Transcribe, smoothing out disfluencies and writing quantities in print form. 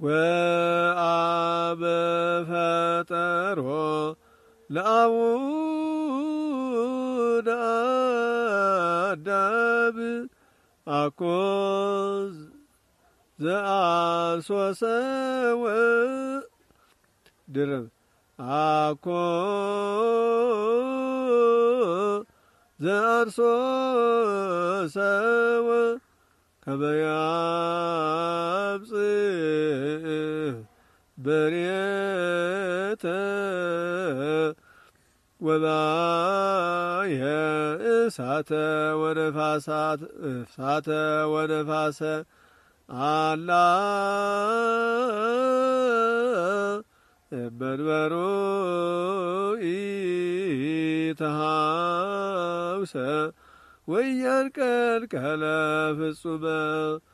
ወአበ ፈጠሮ ለአቡነ አዳም አኮ ዘአልሶ ሰወ ድርብ አኮ ዘአልሶ ሰወ ከመ ያምጽእ በሬተ ወማየ እሳተ ወነፋሰ አላ እመንበሩ ኢተሃውሰ ወያንቀልቀለ ፍጹመ